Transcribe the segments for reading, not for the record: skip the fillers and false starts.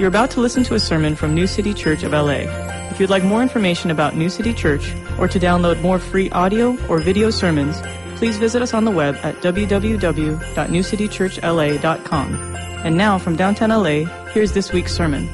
You're about to listen to a sermon from New City Church of LA. If you'd like more information about New City Church or to download more free audio or video sermons, please visit us on the web at www.newcitychurchla.com. And now from downtown LA, here's this week's sermon.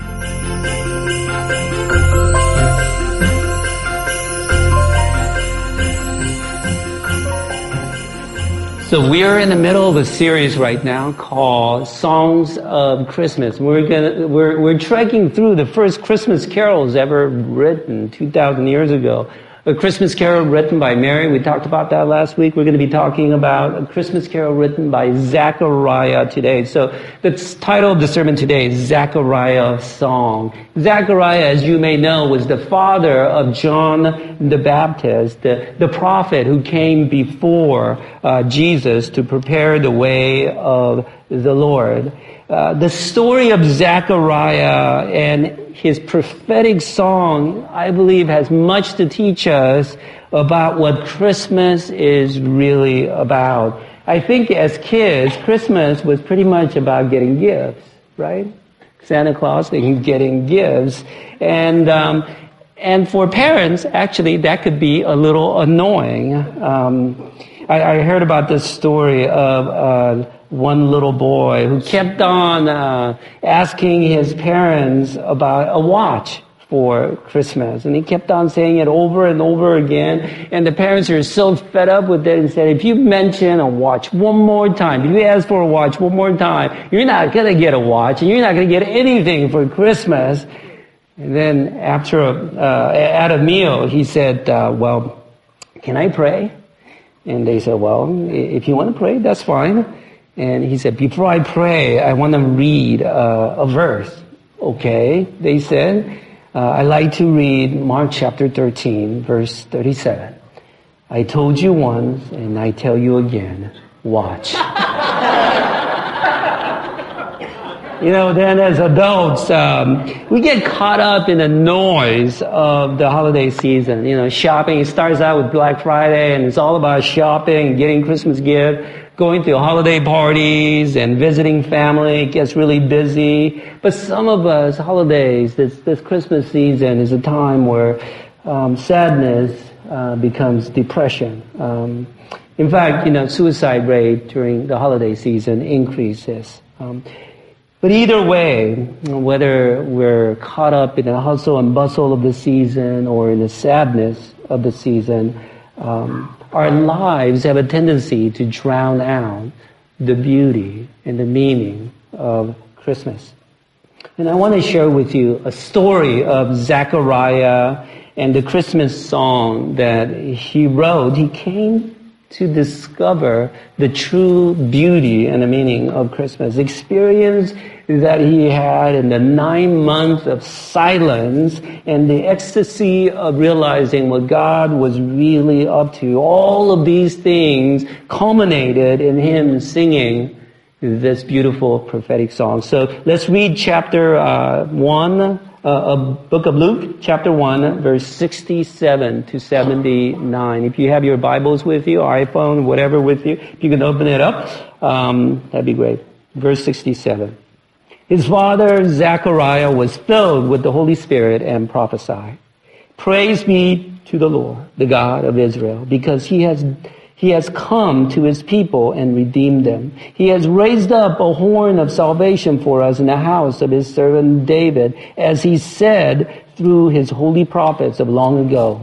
So we are in the middle of a series right now called Songs of Christmas. We're trekking through the first Christmas carols ever written 2,000 years ago. A Christmas carol written by Mary. We talked about that last week. We're going to be talking about a Christmas carol written by Zechariah today. So the title of the sermon today is Zechariah's Song. Zechariah, as you may know, was the father of John the Baptist, the prophet who came before Jesus to prepare the way of the Lord. The story of Zechariah and his prophetic song, I believe, has much to teach us about what Christmas is really about. I think as kids, Christmas was pretty much about getting gifts, right? Santa Claus and getting gifts. And for parents, actually, that could be a little annoying. I heard about this story of one little boy who kept on asking his parents about a watch for Christmas. And he kept on saying it over and over again. And the parents are so fed up with it and said, if you mention a watch one more time, if you ask for a watch one more time, you're not going to get a watch and you're not going to get anything for Christmas. And then after at a meal, he said, well, can I pray? And they said, well, if you want to pray, that's fine. And he said, before I pray, I want to read a verse. Okay, they said. I like to read Mark chapter 13, verse 37. I told you once, and I tell you again, watch. Then as adults, we get caught up in the noise of the holiday season. Shopping starts out with Black Friday, and it's all about shopping, getting Christmas gifts, going to holiday parties and visiting family. It gets really busy. But some of us, holidays, this Christmas season is a time where sadness becomes depression. In fact, suicide rate during the holiday season increases. But either way, whether we're caught up in the hustle and bustle of the season or in the sadness of the season, our lives have a tendency to drown out the beauty and the meaning of Christmas. And I want to share with you a story of Zechariah and the Christmas song that he wrote. He came to discover the true beauty and the meaning of Christmas. Experience that he had in the 9 months of silence and the ecstasy of realizing what God was really up to. All of these things culminated in him singing this beautiful prophetic song. So let's read chapter 1 of book of Luke, chapter 1, verse 67 to 79. If you have your Bibles with you, iPhone, whatever with you, if you can open it up, that'd be great. Verse 67. His father, Zechariah, was filled with the Holy Spirit and prophesied. Praise be to the Lord, the God of Israel, because He has come to His people and redeemed them. He has raised up a horn of salvation for us in the house of His servant David, as He said through His holy prophets of long ago.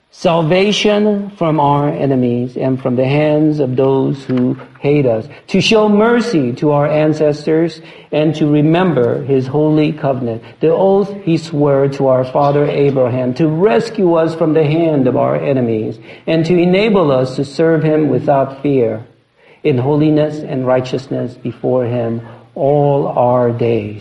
Salvation from our enemies and from the hands of those who hate us, to show mercy to our ancestors and to remember His holy covenant, the oath He swore to our father Abraham, to rescue us from the hand of our enemies and to enable us to serve Him without fear, in holiness and righteousness before Him all our days.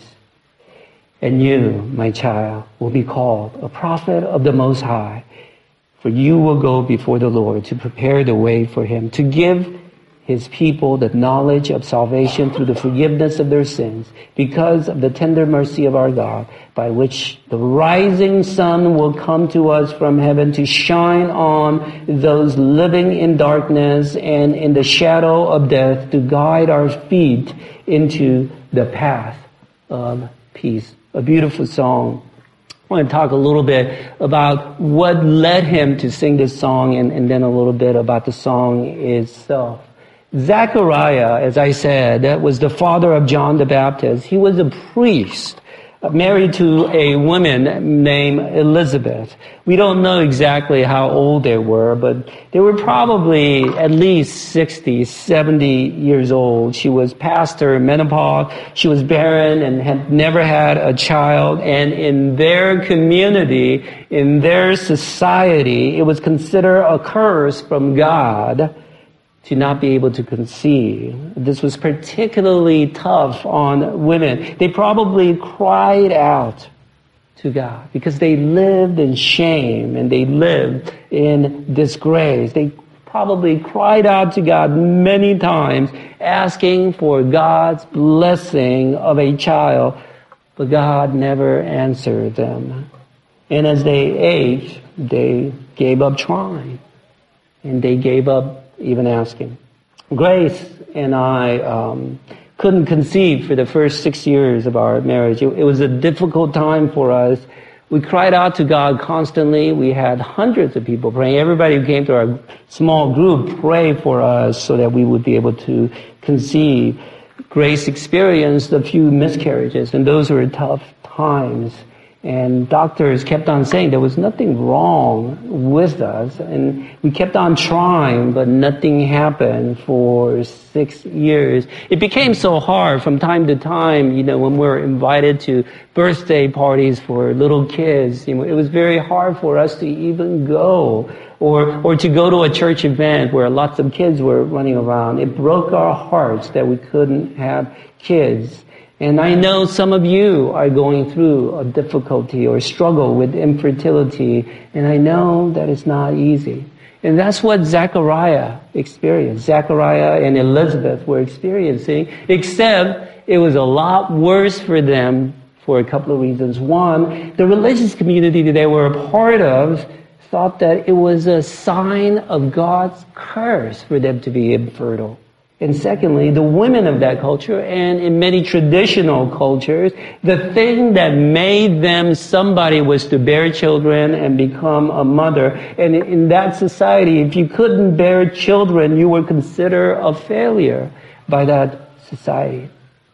And you, my child, will be called a prophet of the Most High, for you will go before the Lord to prepare the way for Him, to give His people the knowledge of salvation through the forgiveness of their sins, because of the tender mercy of our God, by which the rising sun will come to us from heaven to shine on those living in darkness and in the shadow of death, to guide our feet into the path of peace. a beautiful song. I want to talk a little bit about what led him to sing this song and then a little bit about the song itself. Zechariah, as I said, was the father of John the Baptist. He was a priest, married to a woman named Elizabeth. We don't know exactly how old they were, but they were probably at least 60, 70 years old. She was past her menopause. She was barren and had never had a child. And in their community, in their society, it was considered a curse from God to not be able to conceive. This was particularly tough on women. They probably cried out to God because they lived in shame and they lived in disgrace. They probably cried out to God many times asking for God's blessing of a child, but God never answered them. And as they aged, they gave up trying and they gave up even asking. Grace and I couldn't conceive for the first 6 years of our marriage. It was a difficult time for us. We cried out to God constantly. We had hundreds of people praying. Everybody who came to our small group prayed for us so that we would be able to conceive. Grace experienced a few miscarriages, and those were tough times. And doctors kept on saying there was nothing wrong with us. And we kept on trying, but nothing happened for 6 years. It became so hard from time to time, when we were invited to birthday parties for little kids. It was very hard for us to even go or to go to a church event where lots of kids were running around. It broke our hearts that we couldn't have kids. And I know some of you are going through a difficulty or struggle with infertility, and I know that it's not easy. And that's what Zechariah experienced. Zechariah and Elizabeth were experiencing, except it was a lot worse for them for a couple of reasons. One, the religious community that they were a part of thought that it was a sign of God's curse for them to be infertile. And secondly, the women of that culture, and in many traditional cultures, the thing that made them somebody was to bear children and become a mother. And in that society, if you couldn't bear children, you were considered a failure by that society.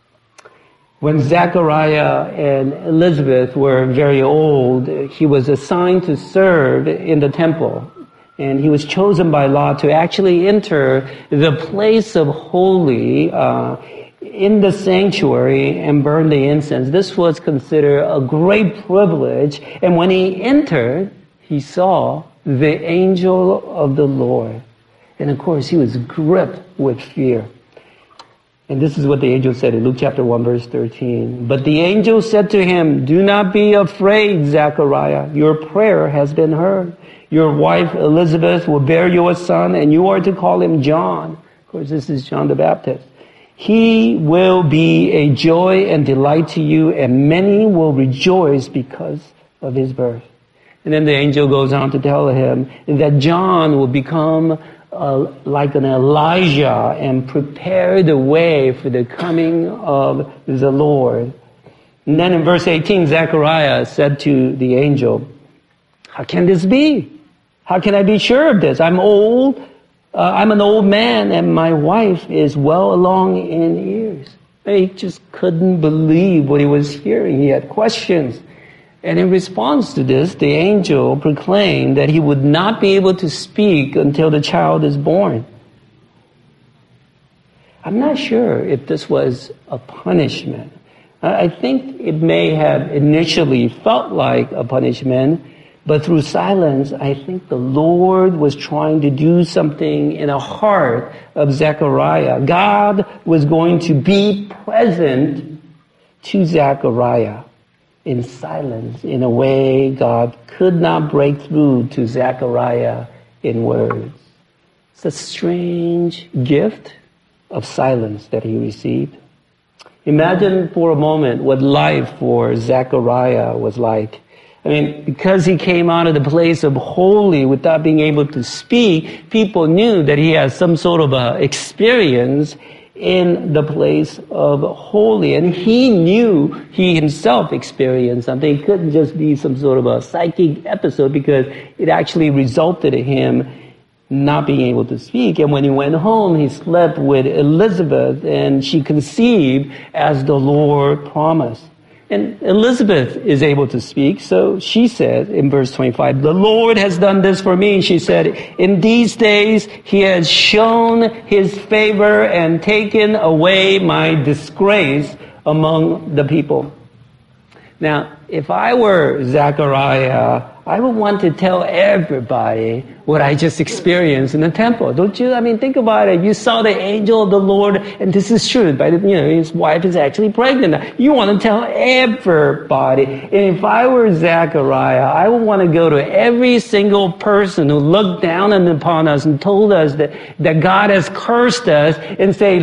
When Zechariah and Elizabeth were very old, he was assigned to serve in the temple. And he was chosen by law to actually enter the place of holy in the sanctuary and burn the incense. This was considered a great privilege. And when he entered, he saw the angel of the Lord. And of course, he was gripped with fear. And this is what the angel said in Luke chapter 1, verse 13. But the angel said to him, "Do not be afraid, Zechariah. Your prayer has been heard. Your wife Elizabeth will bear you a son, and you are to call him John." Of course, this is John the Baptist. "He will be a joy and delight to you, and many will rejoice because of his birth." And then the angel goes on to tell him that John will become like an Elijah and prepare the way for the coming of the Lord. And then in verse 18, Zechariah said to the angel, "How can this be? How can I be sure of this? I'm old. I'm an old man, and my wife is well along in years." He just couldn't believe what he was hearing. He had questions. And in response to this, the angel proclaimed that he would not be able to speak until the child is born. I'm not sure if this was a punishment. I think it may have initially felt like a punishment, but through silence, I think the Lord was trying to do something in the heart of Zechariah. God was going to be present to Zechariah in silence, in a way God could not break through to Zechariah in words. It's a strange gift of silence that he received. Imagine for a moment what life for Zechariah was like. I mean, because he came out of the place of holy without being able to speak, people knew that he had some sort of experience in the place of holy. And he knew he himself experienced something. It couldn't just be some sort of a psychic episode because it actually resulted in him not being able to speak. And when he went home, he slept with Elizabeth, and she conceived as the Lord promised. And Elizabeth is able to speak, so she said in verse 25, "The Lord has done this for me." She said, "In these days he has shown his favor and taken away my disgrace among the people." Now, if I were Zechariah, I would want to tell everybody what I just experienced in the temple. Don't you? I mean, think about it. You saw the angel of the Lord, and this is true. But, his wife is actually pregnant. You want to tell everybody. And if I were Zechariah, I would want to go to every single person who looked down upon us and told us that God has cursed us and say,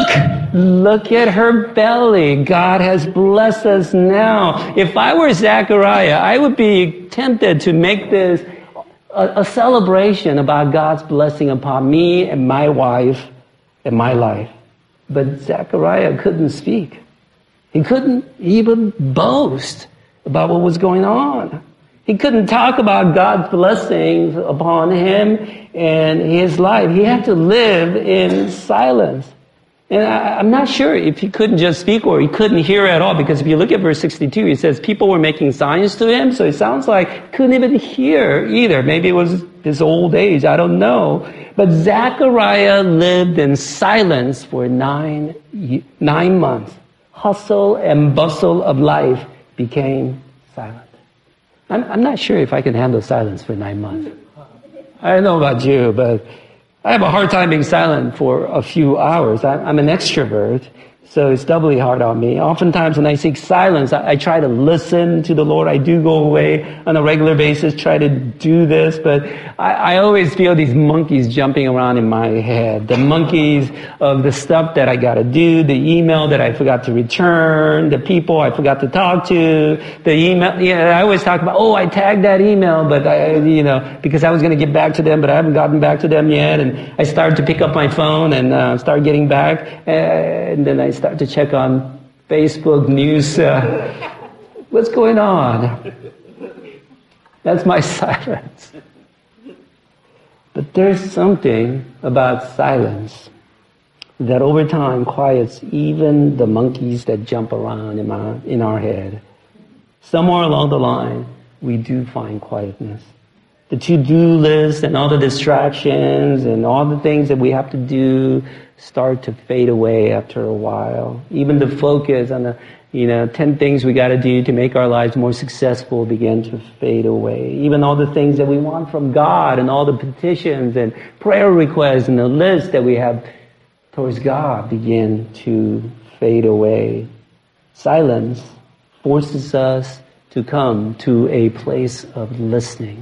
look at her belly. God has blessed us now. If I were Zechariah, I would be tempted to make this a celebration about God's blessing upon me and my wife and my life. But Zechariah couldn't speak. He couldn't even boast about what was going on. He couldn't talk about God's blessings upon him and his life. He had to live in silence. And I'm not sure if he couldn't just speak or he couldn't hear at all, because if you look at verse 62, he says people were making signs to him, so it sounds like he couldn't even hear either. Maybe it was his old age, I don't know. But Zechariah lived in silence for 9 months. Hustle and bustle of life became silent. I'm not sure if I can handle silence for 9 months. I don't know about you, but I have a hard time being silent for a few hours. I'm an extrovert, so it's doubly hard on me. Oftentimes when I seek silence, I try to listen to the Lord. I do go away on a regular basis, try to do this, but I always feel these monkeys jumping around in my head. The monkeys of the stuff that I gotta do, the email that I forgot to return, the people I forgot to talk to, the email, I always talk about, I tagged that email, but because I was gonna get back to them, but I haven't gotten back to them yet, and I started to pick up my phone and start getting back, and then I start to check on Facebook news. What's going on? That's my silence. But there's something about silence that over time quiets even the monkeys that jump around in our head. Somewhere along the line, we do find quietness. The to-do list and all the distractions and all the things that we have to do start to fade away after a while. Even the focus on the 10 things we got to do to make our lives more successful begin to fade away. Even all the things that we want from God and all the petitions and prayer requests and the list that we have towards God begin to fade away. Silence forces us to come to a place of listening,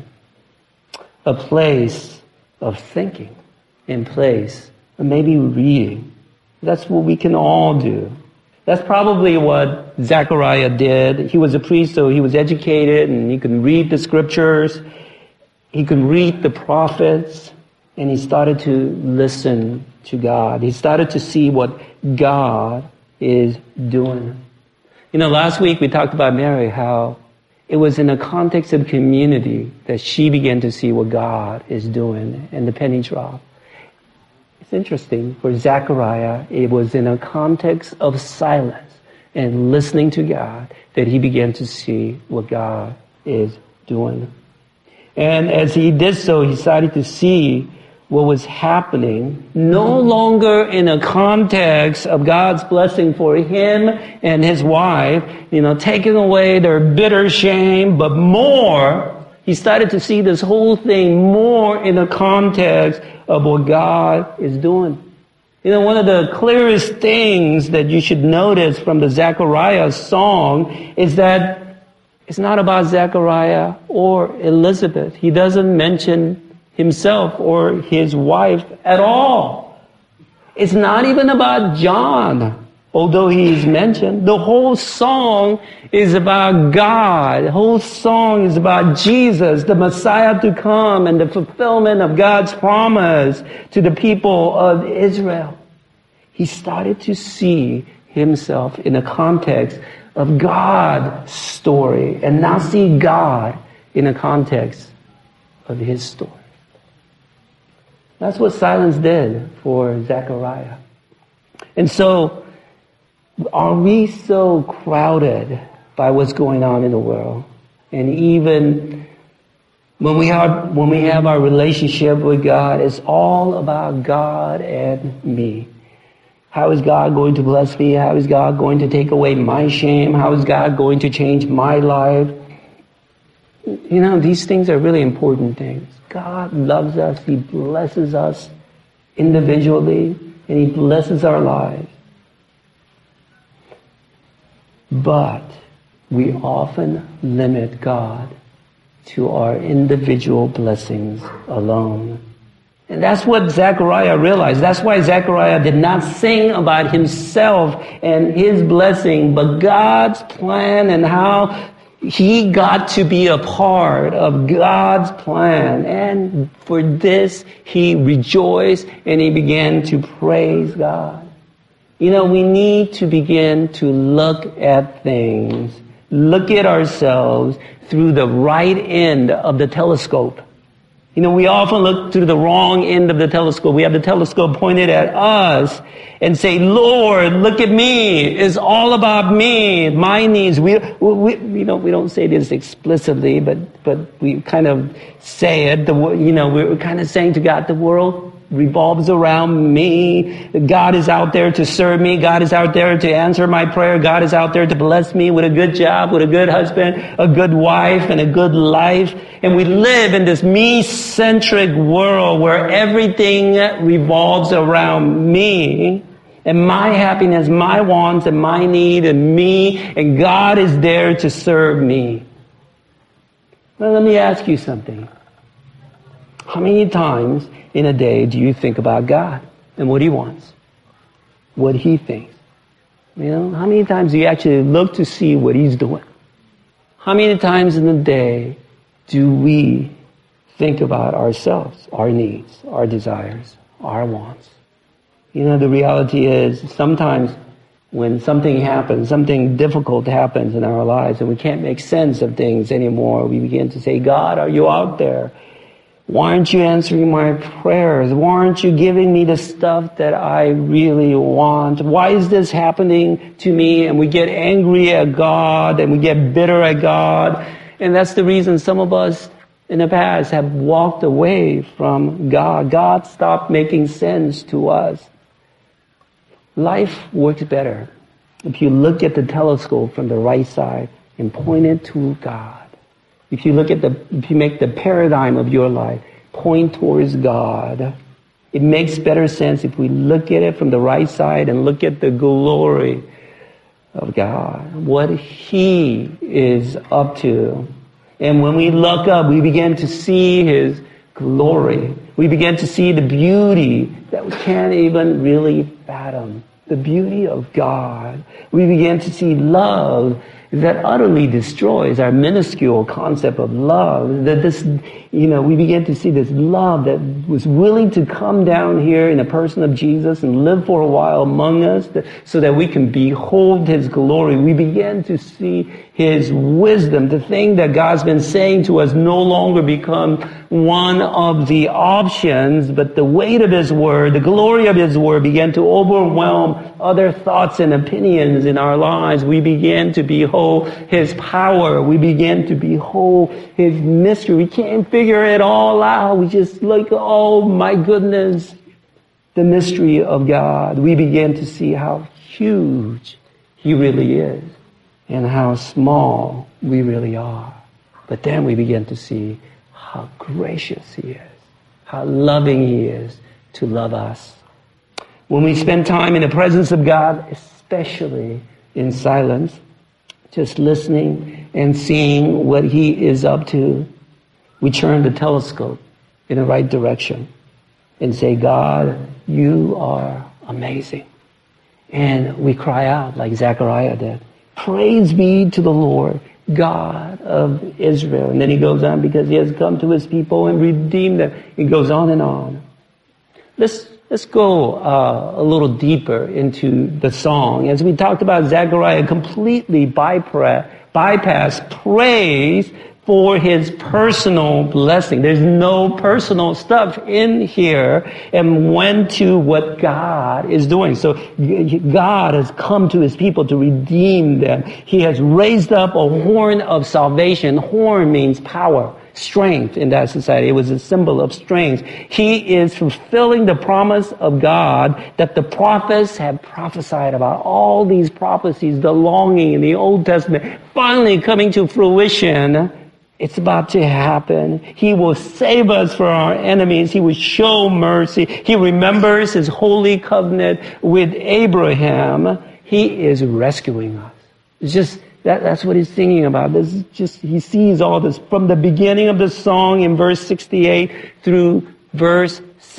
a place of thinking, a place of maybe reading. That's what we can all do. That's probably what Zechariah did. He was a priest, so he was educated, and he could read the scriptures. He could read the prophets, and he started to listen to God. He started to see what God is doing. Last week we talked about Mary, how it was in a context of community that she began to see what God is doing, and the penny dropped. It's interesting, for Zechariah, it was in a context of silence and listening to God that he began to see what God is doing. And as he did so, he started to see what was happening, no longer in a context of God's blessing for him and his wife, taking away their bitter shame, but more, he started to see this whole thing more in the context of what God is doing. One of the clearest things that you should notice from the Zechariah song is that it's not about Zechariah or Elizabeth. He doesn't mention himself or his wife at all. It's not even about John, although he is mentioned. The whole song is about God. The whole song is about Jesus, the Messiah to come, and the fulfillment of God's promise to the people of Israel. He started to see himself in the context of God's story and now see God in the context of his story. That's what silence did for Zechariah. And so, are we so crowded by what's going on in the world? And even when we have our relationship with God, it's all about God and me. How is God going to bless me? How is God going to take away my shame? How is God going to change my life? You know, these things are really important things. God loves us. He blesses us individually, and he blesses our lives. But we often limit God to our individual blessings alone. And that's what Zechariah realized. That's why Zechariah did not sing about himself and his blessing, but God's plan and how he got to be a part of God's plan. And for this, he rejoiced and he began to praise God. You know, we need to begin to look at things, look at ourselves through the right end of the telescope. You know, we often look through the wrong end of the telescope. We have the telescope pointed at us and say, Lord, look at me. It's all about me, my needs. We don't say this explicitly, but we kind of say it. We're kind of saying to God, the world revolves around me. God is out there to serve me. God is out there to answer my prayer. God is out there to bless me with a good job, with a good husband, a good wife, and a good life. And we live in this me-centric world where everything revolves around me and my happiness, my wants, and my need, and me, and God is there to serve me. Well, let me ask you something. How many times in a day do you think about God and what he wants, what he thinks? You know, how many times do you actually look to see what he's doing? How many times in the day do we think about ourselves, our needs, our desires, our wants? You know, the reality is sometimes when something happens, something difficult happens in our lives and we can't make sense of things anymore, we begin to say, God, are you out there? Why aren't you answering my prayers? Why aren't you giving me the stuff that I really want? Why is this happening to me? And we get angry at God and we get bitter at God. And that's the reason some of us in the past have walked away from God. God stopped making sense to us. Life works better if you look at the telescope from the right side and point it to God. If you make the paradigm of your life point towards God, it makes better sense if we look at it from the right side and look at the glory of God, what he is up to. And when we look up, we begin to see his glory. We begin to see the beauty that we can't even really fathom. The beauty of God. We begin to see love that utterly destroys our minuscule concept of love. We begin to see this love that was willing to come down here in the person of Jesus and live for a while among us so that we can behold his glory. We begin to see his wisdom. The thing that God's been saying to us no longer become one of the options, but the weight of his word, the glory of his word began to overwhelm other thoughts and opinions in our lives. We began to behold his power. We began to behold his mystery. We can't figure it all out. We just look, oh my goodness, the mystery of God. We began to see how huge he really is and how small we really are. But then we begin to see how gracious he is, how loving he is to love us. When we spend time in the presence of God, especially in silence, just listening and seeing what he is up to, we turn the telescope in the right direction and say, God, you are amazing. And we cry out like Zechariah did, praise be to the Lord, God of Israel. And then he goes on, because he has come to his people and redeemed them. He goes on and on. Let's let's go a little deeper into the song. As we talked about, Zechariah completely bypassed praise for his personal blessing. There's no personal stuff in here, and went to what God is doing. So God has come to his people to redeem them. He has raised up a horn of salvation. Horn means power, strength in that society. It was a symbol of strength. He is fulfilling the promise of God that the prophets have prophesied about. All these prophecies, the longing in the Old Testament, finally coming to fruition. It's about to happen. He will save us from our enemies. He will show mercy. He remembers his holy covenant with Abraham. He is rescuing us. It's just, that's what he's singing about. This is just, he sees all this from the beginning of the song in verse 68 through verse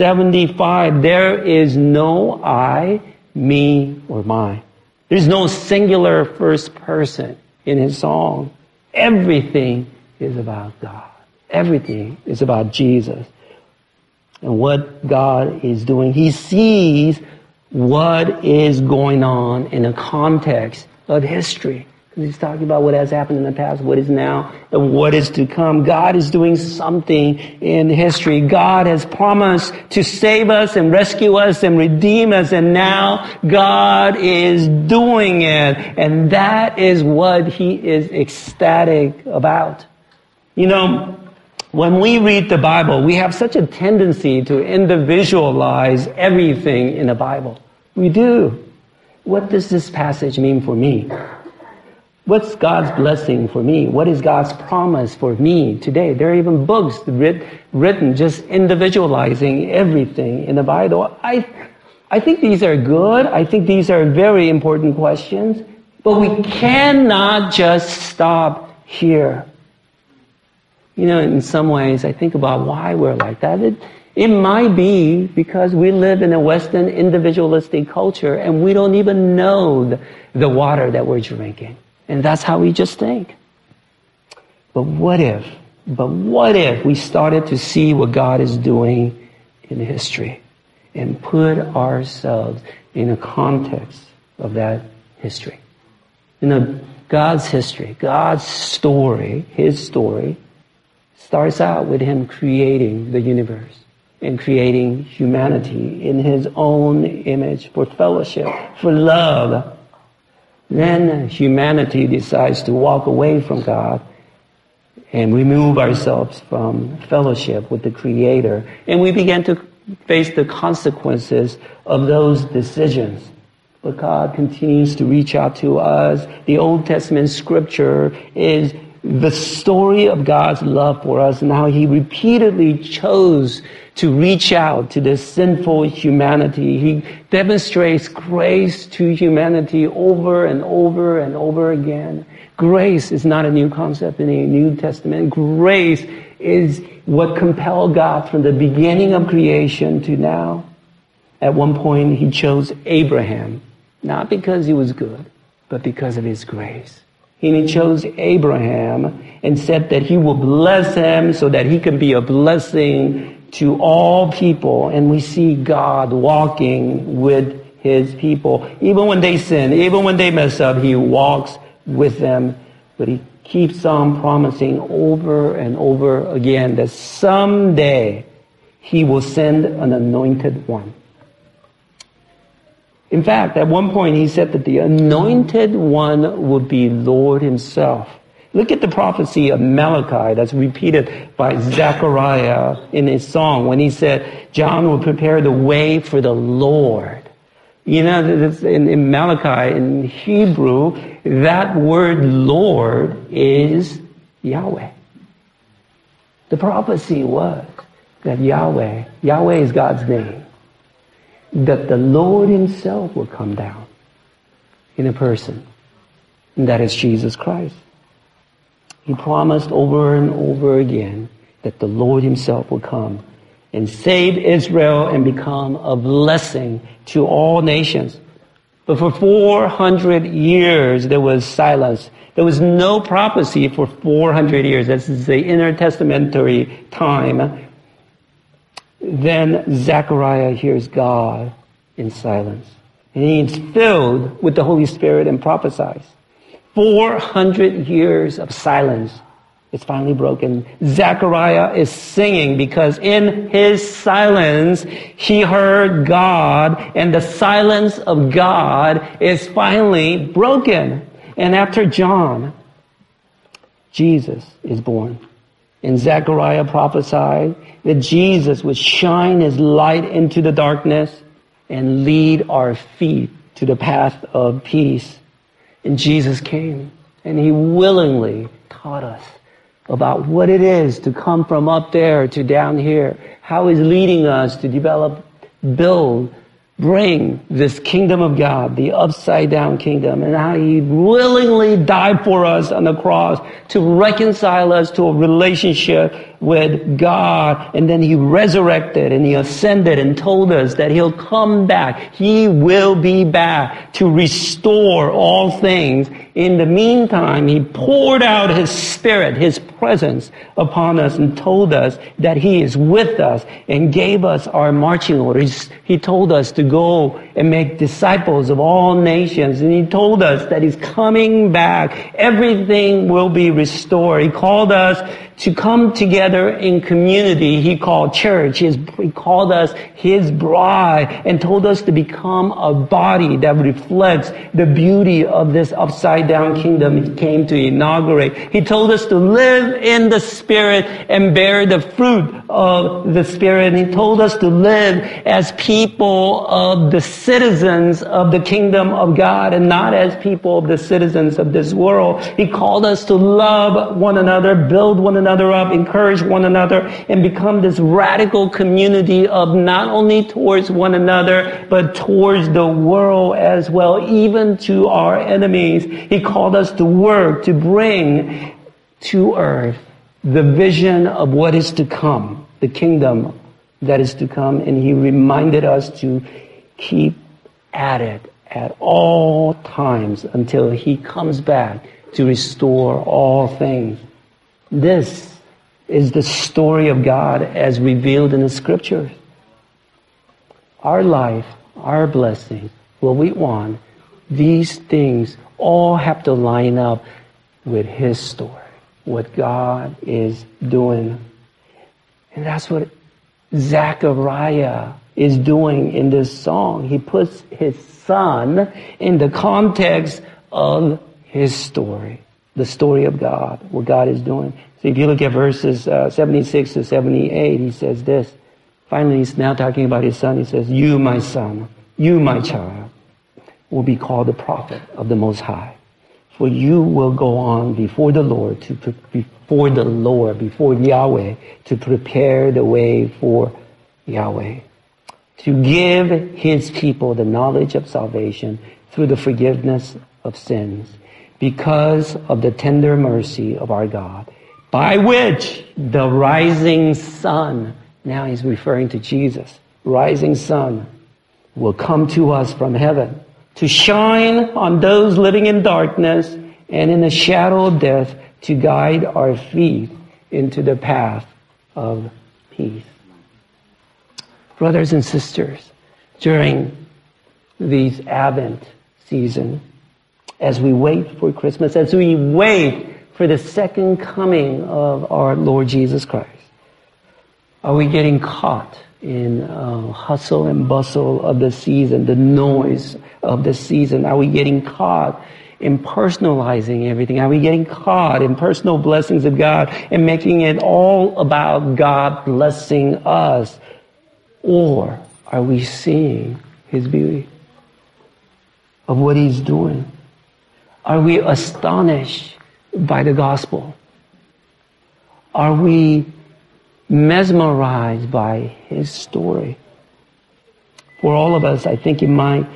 75. There is no I, me, or mine. There's no singular first person in his song. Everything is about God. Everything is about Jesus and what God is doing. He sees what is going on in the context of history. He's talking about what has happened in the past, what is now, and what is to come. God is doing something in history. God has promised to save us and rescue us and redeem us, and now God is doing it. And that is what he is ecstatic about. You know, when we read the Bible, we have such a tendency to individualize everything in the Bible. We do. What does this passage mean for me? What's God's blessing for me? What is God's promise for me today? There are even books written just individualizing everything in the Bible. I think these are good. I think these are very important questions. But we cannot just stop here. You know, in some ways, I think about why we're like that. It might be because we live in a Western individualistic culture and we don't even know the water that we're drinking. And that's how we just think. But what if we started to see what God is doing in history and put ourselves in a context of that history? You know, God's history, God's story, his story, starts out with him creating the universe and creating humanity in his own image for fellowship, for love. Then humanity decides to walk away from God and remove ourselves from fellowship with the Creator. And we begin to face the consequences of those decisions. But God continues to reach out to us. The Old Testament scripture is the story of God's love for us and how he repeatedly chose to reach out to this sinful humanity. He demonstrates grace to humanity over and over and over again. Grace is not a new concept in the New Testament. Grace is what compelled God from the beginning of creation to now. At one point, he chose Abraham, not because he was good, but because of his grace. And he chose Abraham and said that he will bless him so that he can be a blessing to all people. And we see God walking with his people. Even when they sin, even when they mess up, he walks with them. But he keeps on promising over and over again that someday he will send an anointed one. In fact, at one point he said that the anointed one would be Lord himself. Look at the prophecy of Malachi that's repeated by Zechariah in his song when he said, John will prepare the way for the Lord. You know, in Malachi, in Hebrew, that word Lord is Yahweh. The prophecy was that Yahweh is God's name, that the Lord himself will come down in a person, and that is Jesus Christ. He promised over and over again that the Lord himself will come and save Israel and become a blessing to all nations. But for 400 years, there was silence. There was no prophecy for 400 years. This is the intertestamentary time. Then Zechariah hears God in silence. And he's filled with the Holy Spirit and prophesies. 400 years of silence is finally broken. Zechariah is singing because in his silence, he heard God, and the silence of God is finally broken. And after John, Jesus is born. And Zechariah prophesied that Jesus would shine his light into the darkness and lead our feet to the path of peace. And Jesus came, and he willingly taught us about what it is to come from up there to down here, how he's leading us to develop, build, bring this kingdom of God, the upside down kingdom, and how he willingly died for us on the cross to reconcile us to a relationship with God. And then he resurrected and he ascended and told us that he'll come back. He will be back to restore all things. In the meantime, he poured out his Spirit, his presence upon us, and told us that he is with us and gave us our marching orders. He told us to go and make disciples of all nations. And he told us that he's coming back. Everything will be restored. He called us to come together in community. He called church. He called us his bride and told us to become a body that reflects the beauty of this upside down kingdom he came to inaugurate. He told us to live in the Spirit and bear the fruit of the Spirit. And he told us to live as people of the citizens of the kingdom of God and not as people of the citizens of this world. He called us to love one another, build one another up, encourage one another, and become this radical community of not only towards one another, but towards the world as well, even to our enemies. He called us to work, to bring to earth the vision of what is to come, the kingdom that is to come, and he reminded us to keep at it at all times until he comes back to restore all things. This is the story of God as revealed in the scriptures. Our life, our blessing, what we want, these things all have to line up with his story, what God is doing. And that's what Zechariah is doing in this song. He puts his son in the context of his story, the story of God, what God is doing. So if you look at verses 76 to 78, he says this. Finally, he's now talking about his son. He says, "You, my son, you, my child, will be called the prophet of the Most High. For you will go on before the Lord, before Yahweh, to prepare the way for Yahweh, to give his people the knowledge of salvation through the forgiveness of sins, because of the tender mercy of our God, by which the rising sun," now he's referring to Jesus, "rising sun will come to us from heaven, to shine on those living in darkness and in the shadow of death, to guide our feet into the path of peace." Brothers and sisters, during these Advent season, as we wait for Christmas, as we wait for the second coming of our Lord Jesus Christ, are we getting caught in hustle and bustle of the season, the noise of the season? Are we getting caught in personalizing everything? Are we getting caught in personal blessings of God and making it all about God blessing us? Or are we seeing his beauty of what he's doing? Are we astonished by the gospel? Are we mesmerized by his story? For all of us, I think it might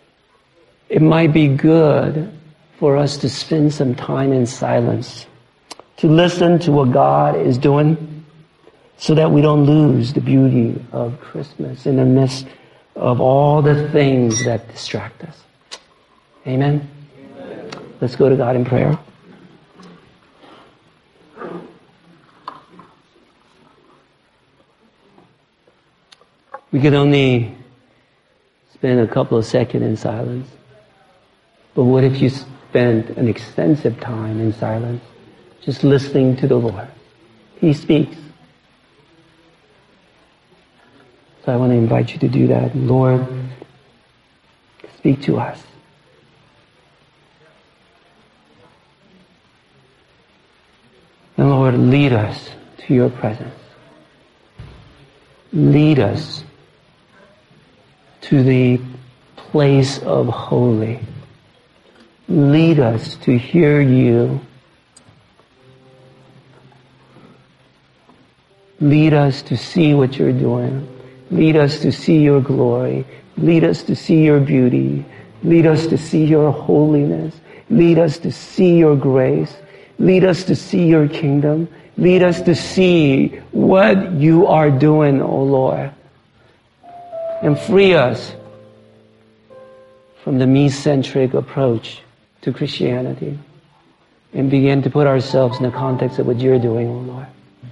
be good for us to spend some time in silence, to listen to what God is doing, so that we don't lose the beauty of Christmas in the midst of all the things that distract us. Amen? Let's go to God in prayer. We can only spend a couple of seconds in silence. But what if you spend an extensive time in silence, just listening to the Lord? He speaks. So I want to invite you to do that. Lord, speak to us. And Lord, lead us to your presence. Lead us to the place of holy. Lead us to hear you. Lead us to see what you're doing. Lead us to see your glory. Lead us to see your beauty. Lead us to see your holiness. Lead us to see your grace. Lead us to see your kingdom. Lead us to see what you are doing, O Lord. And free us from the me-centric approach to Christianity and begin to put ourselves in the context of what you're doing, O Lord.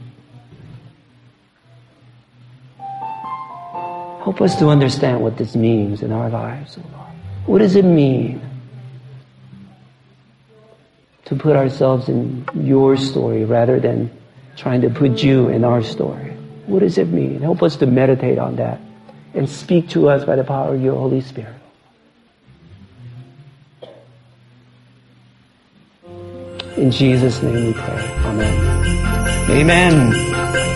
Help us to understand what this means in our lives, O Lord. What does it mean to put ourselves in your story rather than trying to put you in our story? What does it mean? Help us to meditate on that and speak to us by the power of your Holy Spirit. In Jesus' name we pray. Amen. Amen.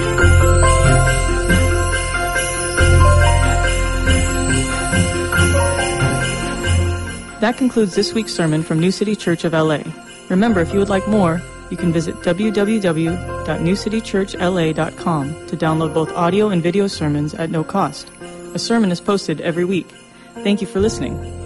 That concludes this week's sermon from New City Church of LA. Remember, if you would like more, you can visit www.newcitychurchla.com to download both audio and video sermons at no cost. A sermon is posted every week. Thank you for listening.